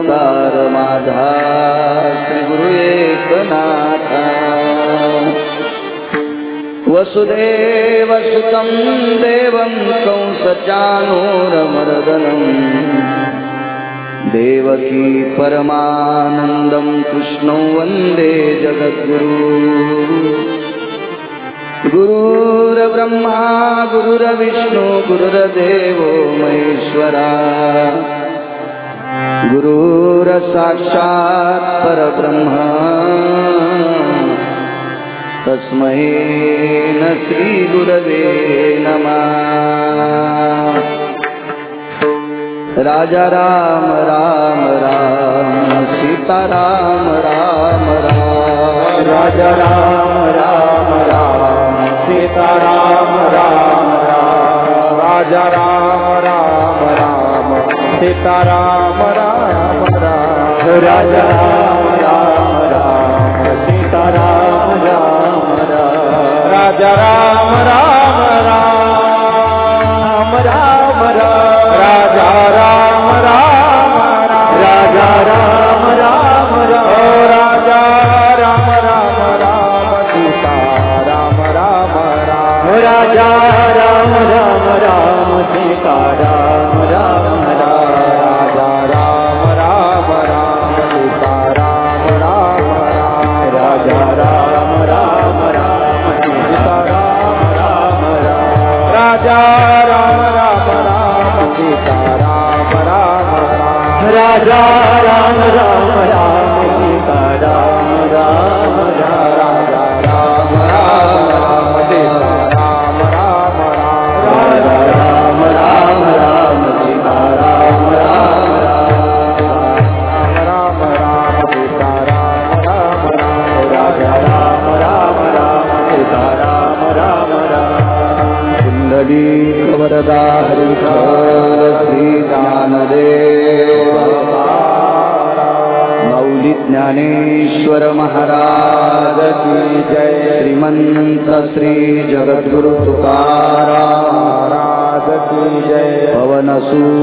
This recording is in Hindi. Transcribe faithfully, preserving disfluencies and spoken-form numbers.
कार माझा श्री गुरु एकनाथा वसुदेव सुतं देवं कंसचाणूरमर्दनं देवकी परमानंदं कृष्णं वंदे जगद्गुरु गुरुर्ब्रह्मा गुरुर्विष्णु गुरुर्देवो महेश्वरा गुरुर्साक्षात् परब्रह्म तस्मै न श्री गुरवे नमः। राजा राम राम राम सीता राम राम राम राजा राम राम राम सीता राम राम राम राजा राम राम राम सीता राम राम राम राजा राम राम राम सीता राम राम राम राजा राम राम राम राम राम राजा राम राम राजा राम राम राम राजा राम राम राम सीता राम राम राम राजा राम राम राम सीता राम राम राम राजा राम राम राम सीता राम राम राम राजा राम राम राम सीता राम राम राम राजा राम राम राम सीता राम राम राम राजा राम राम राम सीता राम राम राम राजा राम राम राम सीता राम राम राम राजा राम राम राम सीता राम राम राम राम राम सीता राम राम राम राजा राम राम राम सीता राम राम राम कुंडली वरदा हरिहर श्री ज्ञानदेव मौली ज्ञानेश्वर महाराज की जय। श्रीमंत श्री जगद्गुरु तुकाराम महाराज की जय। पवन सु